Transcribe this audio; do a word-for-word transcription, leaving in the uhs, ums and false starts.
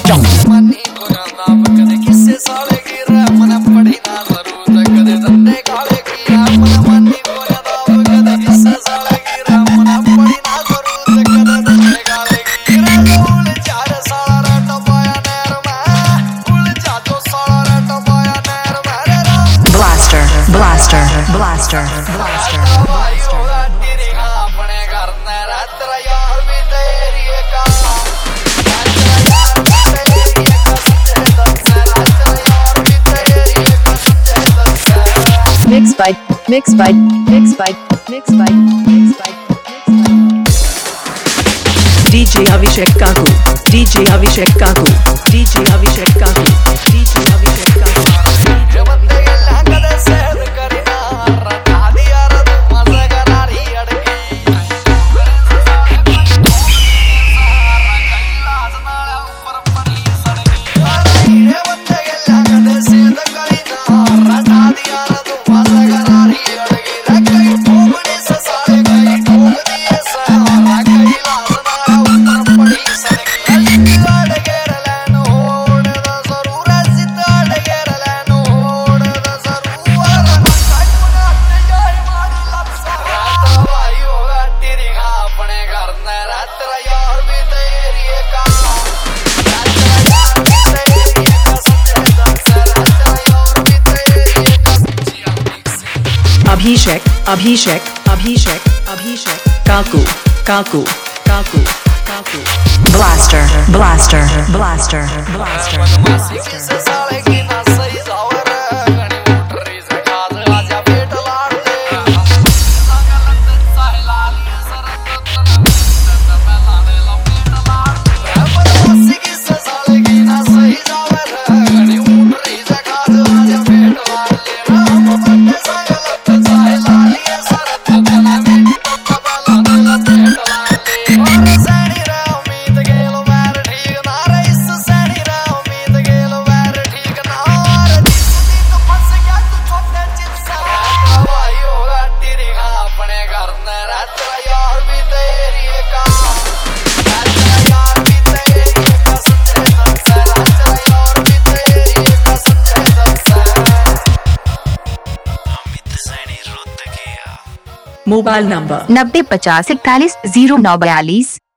Blaster, blaster, blaster, blaster. Mixed by, mixed by, mixed by, mixed by, mixed by, D J Abhishek Kaku, D J Abhishek Kaku, D J Abhishek Kaku, D J Abhishek Kaku. Abhishek, Abhishek, Abhishek, Abhishek, Kaku, Kaku, Kaku, Kaku. Blaster, blaster, blaster, blaster, blaster. Mobile number नब्बे पचास इकतालीस zero नौ बयालीस।